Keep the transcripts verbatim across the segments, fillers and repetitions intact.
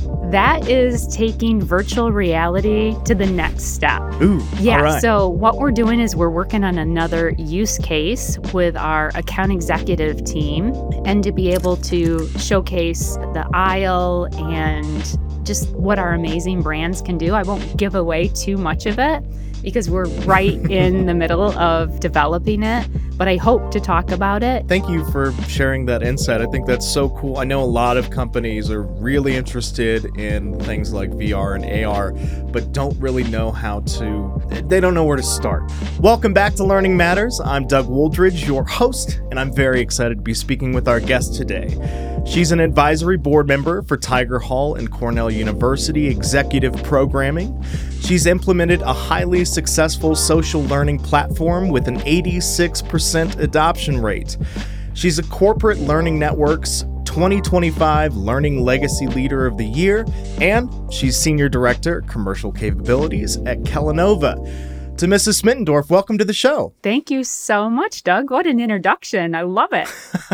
That is taking virtual reality to the next step. Ooh, yeah. All right. So what we're doing is we're working on another use case with our account executive team, and to be able to showcase the aisle and just what our amazing brands can do. I won't give away too much of it because we're right in the middle of developing it, but I hope to talk about it. Thank you for sharing that insight. I think that's so cool. I know a lot of companies are really interested in things like V R and A R, but don't really know how to, they don't know where to start. Welcome back to Learning Matters. I'm Doug Wooldridge, your host, and I'm very excited to be speaking with our guest today. She's an advisory board member for Tiger Hall and Cornell University Executive Programming. She's implemented a highly successful social learning platform with an eighty-six percent adoption rate. She's a Corporate Learning Network's twenty twenty-five Learning Legacy Leader of the Year, and she's Senior Director, Commercial Capabilities at Kellanova. To Missus Smittendorf, welcome to the show. Thank you so much, Doug. What an introduction. I love it.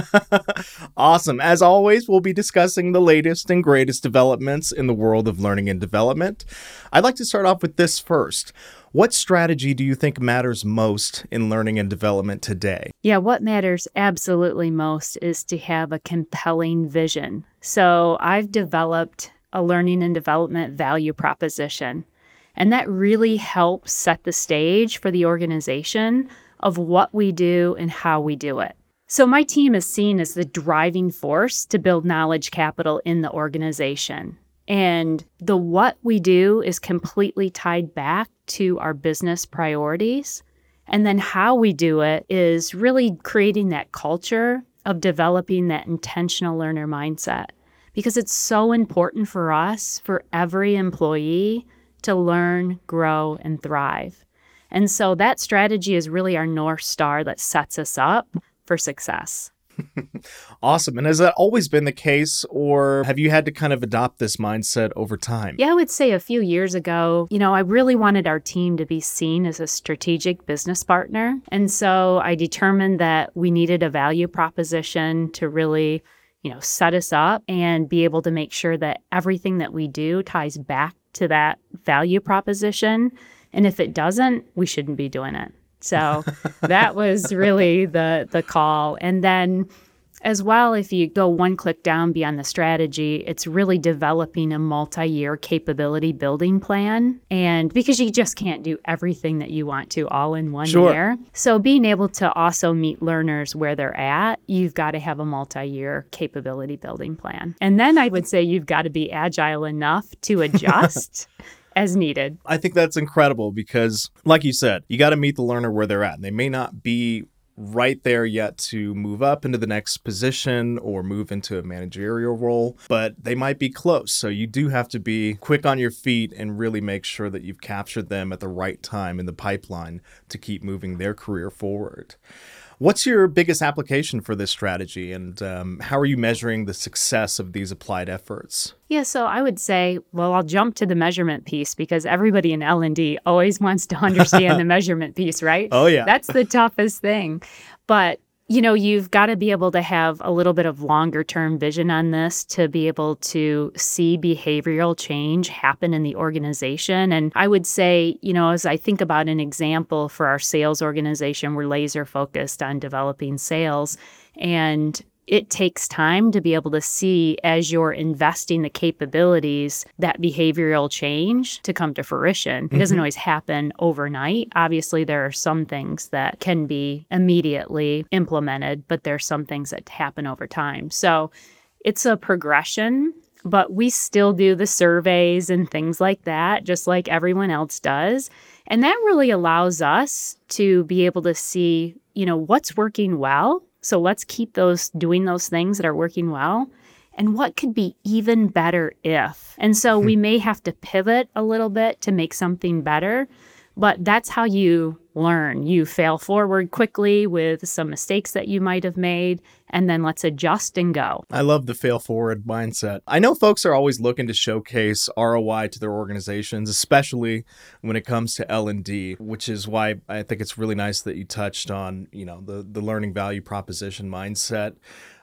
Awesome. As always, we'll be discussing the latest and greatest developments in the world of learning and development. I'd like to start off with this first. What strategy do you think matters most in learning and development today? Yeah, what matters absolutely most is to have a compelling vision. So I've developed a learning and development value proposition. And that really helps set the stage for the organization of what we do and how we do it. So my team is seen as the driving force to build knowledge capital in the organization. And the what we do is completely tied back to our business priorities. And then how we do it is really creating that culture of developing that intentional learner mindset. Because it's so important for us, for every employee, to learn, grow, and thrive. And so that strategy is really our North Star that sets us up for success. Awesome. And has that always been the case, or have you had to kind of adopt this mindset over time? Yeah, I would say a few years ago, you know, I really wanted our team to be seen as a strategic business partner. And so I determined that we needed a value proposition to really, you know, set us up and be able to make sure that everything that we do ties back to that value proposition. And if it doesn't, we shouldn't be doing it. So that was really the the call. And then as well, if you go one click down beyond the strategy, it's really developing a multi-year capability building plan. And because you just can't do everything that you want to all in one Sure. year. So being able to also meet learners where they're at, you've got to have a multi-year capability building plan. And then I would say you've got to be agile enough to adjust as needed. I think that's incredible because, like you said, you got to meet the learner where they're at. And they may not be right there yet to move up into the next position or move into a managerial role, but they might be close. So you do have to be quick on your feet and really make sure that you've captured them at the right time in the pipeline to keep moving their career forward. What's your biggest application for this strategy, and um, how are you measuring the success of these applied efforts? Yeah, so I would say, well, I'll jump to the measurement piece because everybody in L and D always wants to understand the measurement piece, right? Oh, yeah. That's the toughest thing. But, you know, you've got to be able to have a little bit of longer term vision on this to be able to see behavioral change happen in the organization. And I would say, you know, as I think about an example for our sales organization, we're laser focused on developing sales. And it takes time to be able to see, as you're investing the capabilities, that behavioral change to come to fruition. It doesn't always happen overnight. Obviously, there are some things that can be immediately implemented, but there are some things that happen over time. So it's a progression, but we still do the surveys and things like that, just like everyone else does. And that really allows us to be able to see, you know, what's working well. So let's keep those doing those things that are working well. And what could be even better if? And so we may have to pivot a little bit to make something better, but that's how you learn. You fail forward quickly with some mistakes that you might have made, and then let's adjust and go. I love the fail forward mindset. I know folks are always looking to showcase R O I to their organizations, especially when it comes to L and D, which is why I think it's really nice that you touched on, you know, the, the learning value proposition mindset.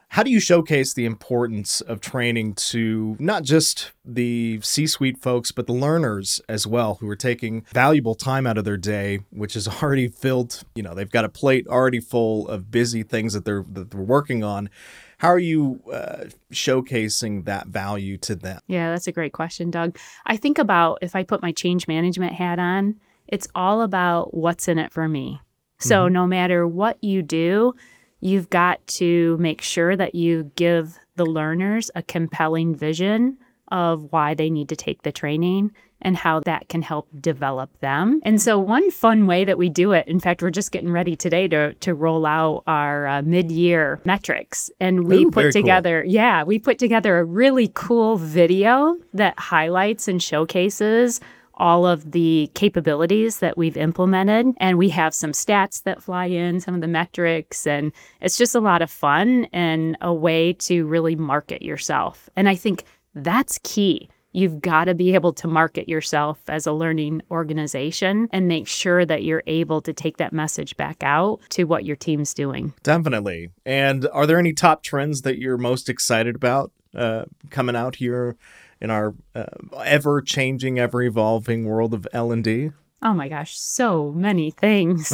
How do you showcase the importance of training to not just the C-suite folks, but the learners as well, who are taking valuable time out of their day, which is already filled, you know, they've got a plate already full of busy things that they're, that they're working on. How are you uh, showcasing that value to them? Yeah, that's a great question, Doug. I think about if I put my change management hat on, it's all about what's in it for me. So mm-hmm. no matter what you do, you've got to make sure that you give the learners a compelling vision of why they need to take the training and how that can help develop them. And so one fun way that we do it, in fact, we're just getting ready today to to roll out our uh, mid-year metrics. And we Ooh, put together, cool. yeah, we put together a really cool video that highlights and showcases all of the capabilities that we've implemented. And we have some stats that fly in, some of the metrics, and it's just a lot of fun and a way to really market yourself. And I think that's key. You've got to be able to market yourself as a learning organization and make sure that you're able to take that message back out to what your team's doing. Definitely. And are there any top trends that you're most excited about uh, coming out here in our uh, ever-changing, ever-evolving world of L and D? Oh my gosh, so many things.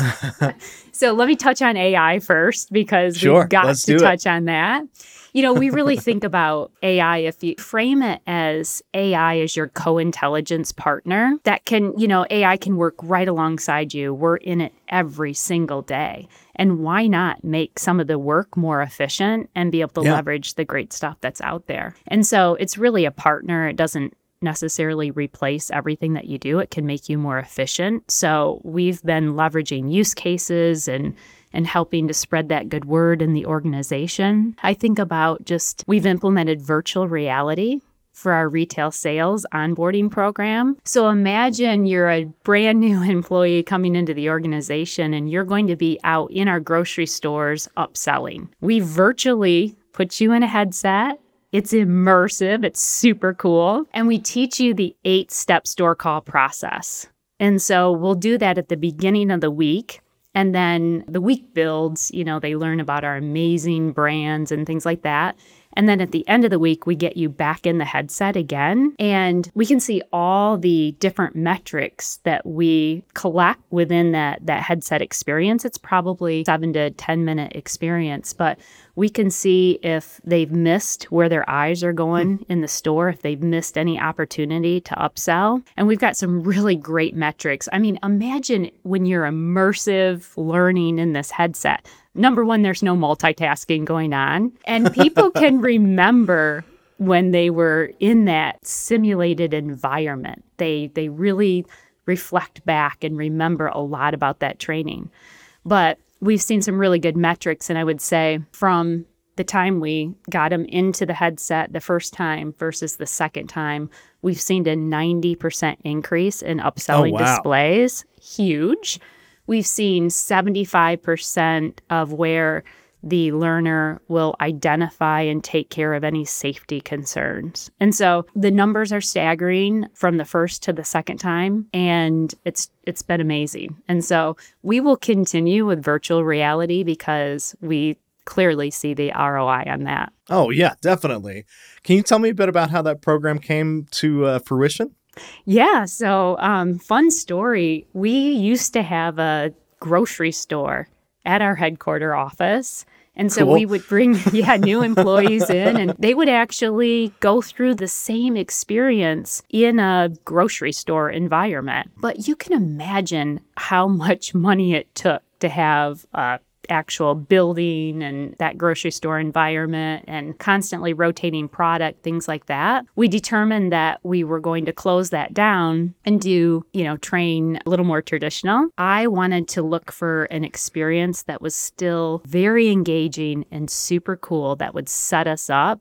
So let me touch on A I first, because sure, we've got let's to do touch it. on that. You know, we really think about A I, if you frame it as A I as your co-intelligence partner, that can, you know, A I can work right alongside you. We're in it every single day. And why not make some of the work more efficient and be able to Yeah. leverage the great stuff that's out there? And so it's really a partner. It doesn't necessarily replace everything that you do. It can make you more efficient. So we've been leveraging use cases and and helping to spread that good word in the organization. I think about just, we've implemented virtual reality for our retail sales onboarding program. So imagine you're a brand new employee coming into the organization and you're going to be out in our grocery stores upselling. We virtually put you in a headset. It's immersive. It's super cool. And we teach you the eight-step store call process. And so we'll do that at the beginning of the week. And then the week builds, you know, they learn about our amazing brands and things like that. And then at the end of the week, we get you back in the headset again, and we can see all the different metrics that we collect within that, that headset experience. It's probably seven to ten minute experience, but we can see if they've missed where their eyes are going in the store, if they've missed any opportunity to upsell. And we've got some really great metrics. I mean, imagine when you're immersive learning in this headset. Number one, there's no multitasking going on, and people can remember when they were in that simulated environment. They they really reflect back and remember a lot about that training. But we've seen some really good metrics, and I would say from the time we got them into the headset the first time versus the second time, we've seen a ninety percent increase in upselling Oh, wow. displays. Huge. We've seen seventy-five percent of where the learner will identify and take care of any safety concerns. And so the numbers are staggering from the first to the second time, and it's it's been amazing. And so we will continue with virtual reality because we clearly see the R O I on that. Oh, yeah, definitely. Can you tell me a bit about how that program came to uh, fruition? Yeah, so um, fun story. We used to have a grocery store at our headquarter office. And so Cool. we would bring yeah, new employees in, and they would actually go through the same experience in a grocery store environment. But you can imagine how much money it took to have a actual building and that grocery store environment and constantly rotating product, things like that. We determined that we were going to close that down and do, you know, train a little more traditional. I wanted to look for an experience that was still very engaging and super cool that would set us up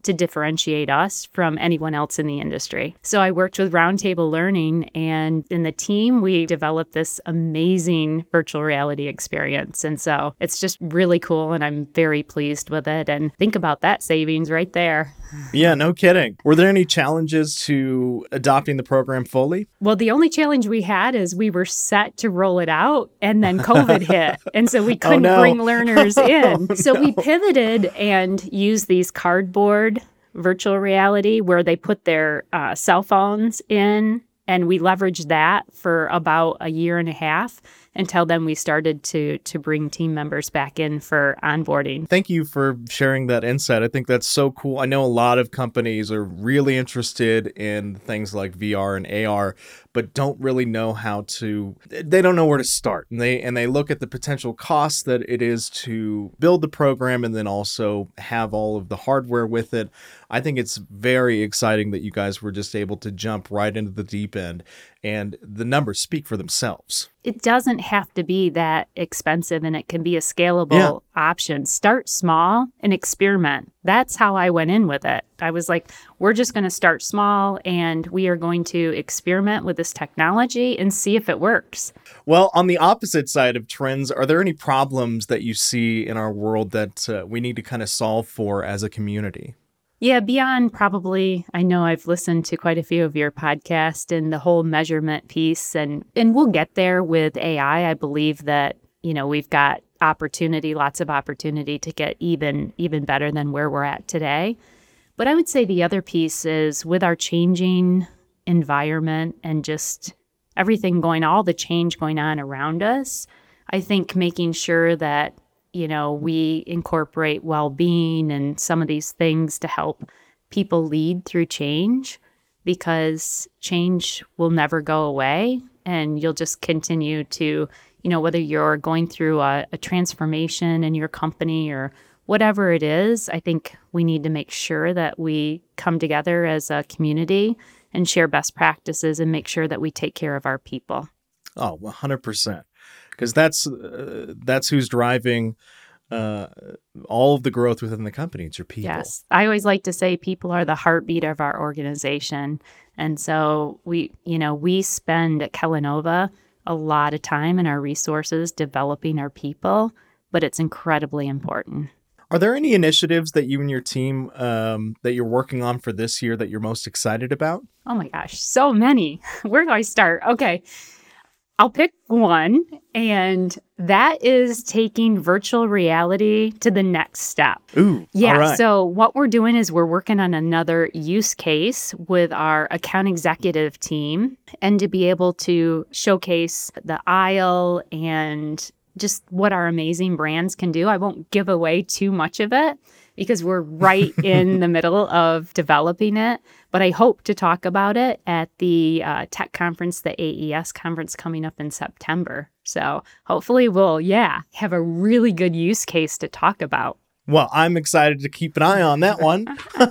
to differentiate us from anyone else in the industry. So I worked with Roundtable Learning, and in the team, we developed this amazing virtual reality experience. And so it's just really cool, and I'm very pleased with it. And think about that savings right there. Yeah, no kidding. Were there any challenges to adopting the program fully? Well, the only challenge we had is we were set to roll it out, and then COVID hit. And so we couldn't oh, no. bring learners in. oh, so no. we pivoted and used these cardboard virtual reality where they put their uh, cell phones in, and we leveraged that for about a year and a half. Until then, we started to to bring team members back in for onboarding. Thank you for sharing that insight. I think that's so cool. I know a lot of companies are really interested in things like V R and A R, but don't really know how to, they don't know where to start. And they and they look at the potential costs that it is to build the program and then also have all of the hardware with it. I think it's very exciting that you guys were just able to jump right into the deep end, and the numbers speak for themselves. It doesn't have to be that expensive, and it can be a scalable Yeah. option. Start small and experiment. That's how I went in with it. I was like, we're just going to start small, and we are going to experiment with this technology and see if it works. Well, on the opposite side of trends, are there any problems that you see in our world that uh, we need to kind of solve for as a community? Yeah, beyond probably, I know I've listened to quite a few of your podcasts and the whole measurement piece, and, and we'll get there with A I. I believe that, you know, we've got opportunity, lots of opportunity to get even, even better than where we're at today. But I would say the other piece is with our changing environment and just everything going, all the change going on around us, I think making sure that you know, we incorporate well-being and some of these things to help people lead through change, because change will never go away, and you'll just continue to, you know, whether you're going through a, a transformation in your company or whatever it is, I think we need to make sure that we come together as a community and share best practices and make sure that we take care of our people. Oh, one hundred percent. Because that's uh, that's who's driving uh, all of the growth within the company. It's your people. Yes. I always like to say people are the heartbeat of our organization. And so we, you know, we spend at Kellanova a lot of time and our resources developing our people, but it's incredibly important. Are there any initiatives that you and your team um, that you're working on for this year that you're most excited about? Oh my gosh, so many. Where do I start? Okay. I'll pick one, and that is taking virtual reality to the next step. Ooh, yeah. all right. So what we're doing is we're working on another use case with our account executive team, and to be able to showcase the aisle and just what our amazing brands can do. I won't give away too much of it because we're right in the middle of developing it. But I hope to talk about it at the uh, tech conference, the A E S conference coming up in September. So hopefully we'll, yeah, have a really good use case to talk about. Well, I'm excited to keep an eye on that one.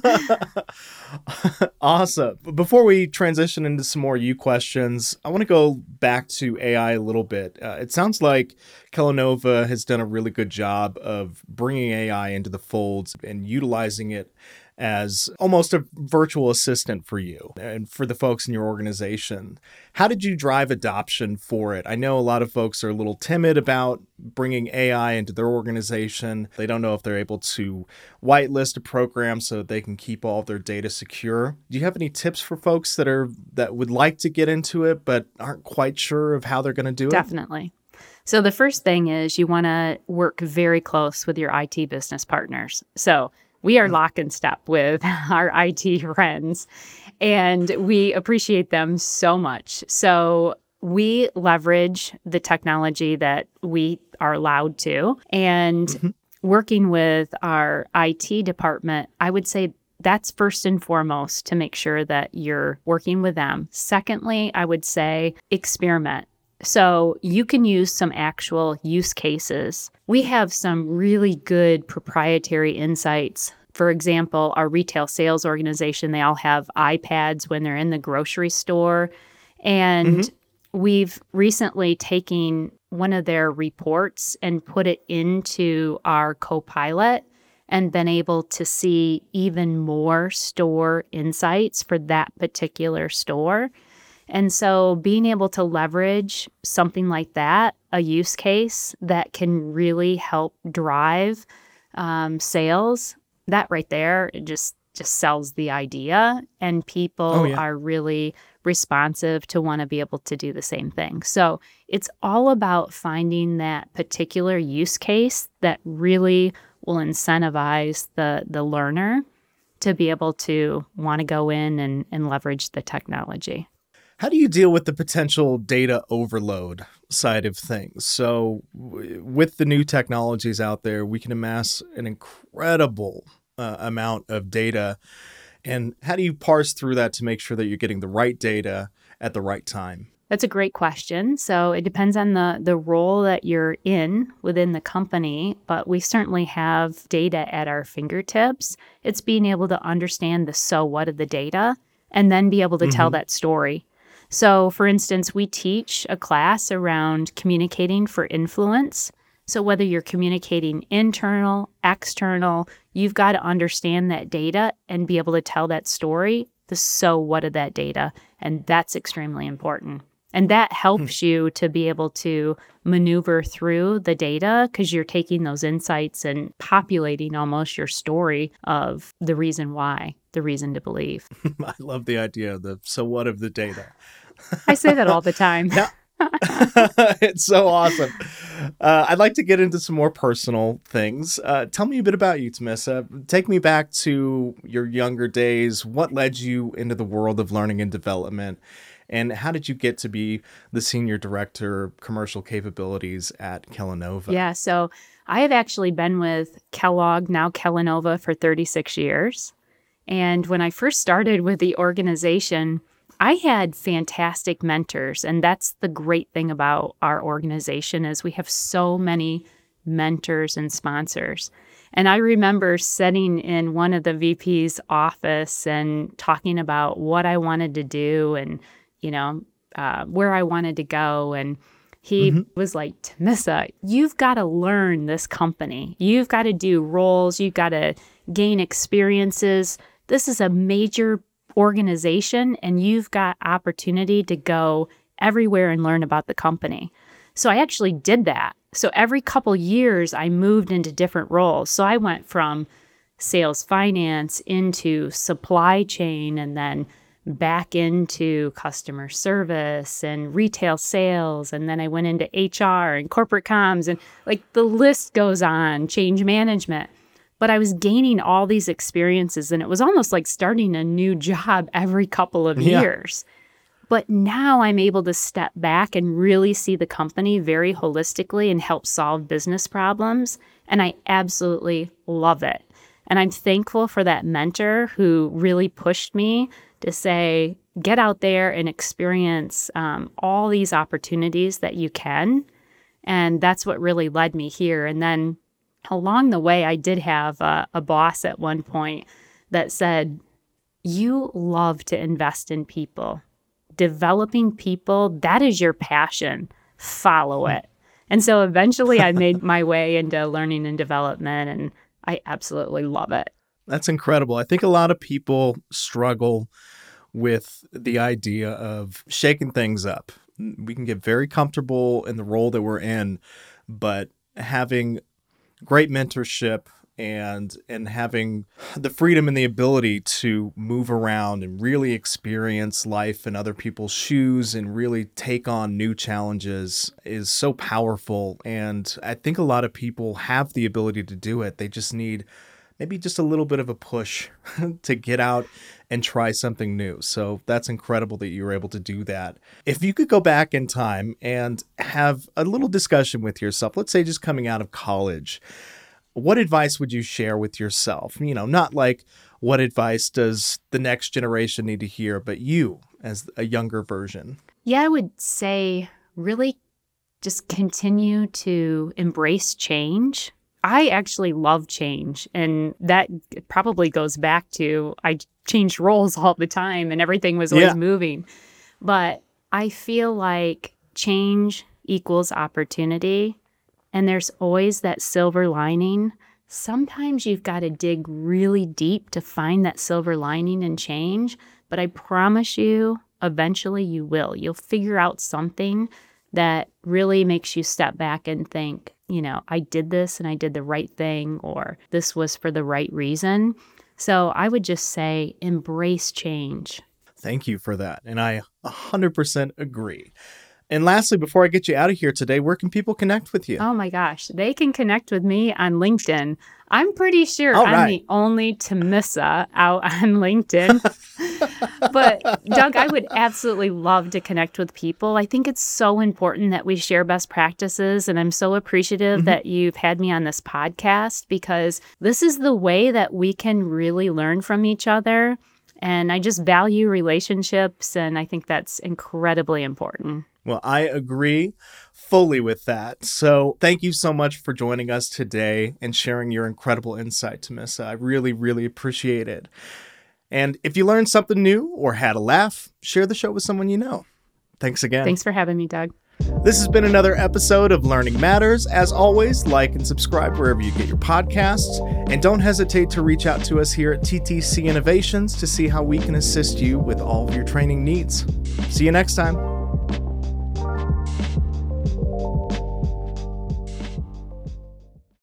Awesome. But before we transition into some more you questions, I want to go back to A I a little bit. Uh, it sounds like Kellanova has done a really good job of bringing A I into the folds and utilizing it as almost a virtual assistant for you and for the folks in your organization. How did you drive adoption for it? I know a lot of folks are a little timid about bringing A I into their organization. They don't know if they're able to whitelist a program so that they can keep all of their data secure. Do you have any tips for folks that are that would like to get into it but aren't quite sure of how they're going to do it? Definitely. So the first thing is you want to work very close with your I T business partners. So we are lock and step with our I T friends, and we appreciate them so much. So we leverage the technology that we are allowed to. And mm-hmm. working with our I T department, I would say that's first and foremost to make sure that you're working with them. Secondly, I would say experiment. So you can use some actual use cases. We have some really good proprietary insights. For example, our retail sales organization, they all have iPads when they're in the grocery store. And mm-hmm. we've recently taken one of their reports and put it into our Copilot. and been able to see even more store insights for that particular store. And so being able to leverage something like that, a use case that can really help drive um, sales, that right there, it just just sells the idea, and people Oh, yeah. are really responsive to want to be able to do the same thing. So it's all about finding that particular use case that really will incentivize the the learner to be able to want to go in and, and leverage the technology. How do you deal with the potential data overload side of things? So, w- with the new technologies out there, we can amass an incredible uh, amount of data. And how do you parse through that to make sure that you're getting the right data at the right time? That's a great question. So it depends on the the role that you're in within the company, but we certainly have data at our fingertips. It's being able to understand the so what of the data and then be able to tell Hmm. that story. So for instance, we teach a class around communicating for influence. So whether you're communicating internal, external, you've got to understand that data and be able to tell that story, the so what of that data. And that's extremely important. And that helps you to be able to maneuver through the data because you're taking those insights and populating almost your story of the reason why, the reason to believe. I love the idea of the so what of the data. I say that all the time. Now, it's so awesome. Uh, I'd like to get into some more personal things. Uh, tell me a bit about you, Tamissa. Take me back to your younger days. What led you into the world of learning and development? And how did you get to be the Senior Director of Commercial Capabilities at Kellanova? Yeah, so I have actually been with Kellogg, now Kellanova, for thirty-six years. And when I first started with the organization, I had fantastic mentors. And that's the great thing about our organization is we have so many mentors and sponsors. And I remember sitting in one of the V P's office and talking about what I wanted to do and, you know, uh, where I wanted to go. And he Hmm. was like, Tamissa, you've got to learn this company. You've got to do roles. You've got to gain experiences. This is a major organization, and you've got opportunity to go everywhere and learn about the company. So I actually did that. So every couple years, I moved into different roles. So I went from sales finance into supply chain and then back into customer service and retail sales. And then I went into H R and corporate comms and like the list goes on, change management. But I was gaining all these experiences and it was almost like starting a new job every couple of Yeah. years. But now I'm able to step back and really see the company very holistically and help solve business problems. And I absolutely love it. And I'm thankful for that mentor who really pushed me to say, get out there and experience um, all these opportunities that you can. And that's what really led me here. And then along the way, I did have a, a boss at one point that said, you love to invest in people. Developing people, that is your passion. Follow it. And so eventually I made my way into learning and development, and I absolutely love it. That's incredible. I think a lot of people struggle with the idea of shaking things up. We can get very comfortable in the role that we're in, but having great mentorship and and having the freedom and the ability to move around and really experience life in other people's shoes and really take on new challenges is so powerful. And I think a lot of people have the ability to do it. They just need maybe just a little bit of a push to get out and try something new. So that's incredible that you were able to do that. If you could go back in time and have a little discussion with yourself, let's say just coming out of college, what advice would you share with yourself? You know, not like what advice does the next generation need to hear, but you as a younger version. Yeah, I would say really just continue to embrace change. I actually love change, and that probably goes back to I changed roles all the time and everything was always Yeah. moving. But I feel like change equals opportunity, and there's always that silver lining sometimes you've got to dig really deep to find that silver lining and change, but I promise you, eventually you will. You'll figure out something that really makes you step back and think, you know, I did this and I did the right thing, or this was for the right reason. So I would just say embrace change. Thank you for that. And I one hundred percent agree. And lastly, before I get you out of here today, where can people connect with you? Oh my gosh, they can connect with me on LinkedIn. I'm pretty sure All I'm right. the only Tamissa out on LinkedIn. But Doug, I would absolutely love to connect with people. I think it's so important that we share best practices. And I'm so appreciative mm-hmm. that you've had me on this podcast, because this is the way that we can really learn from each other. And I just value relationships, and I think that's incredibly important. Well, I agree fully with that. So thank you so much for joining us today and sharing your incredible insight, Tamissa. I really, really appreciate it. And if you learned something new or had a laugh, share the show with someone you know. Thanks again. Thanks for having me, Doug. This has been another episode of Learning Matters. As always, like and subscribe wherever you get your podcasts. And don't hesitate to reach out to us here at T T C Innovations to see how we can assist you with all of your training needs. See you next time.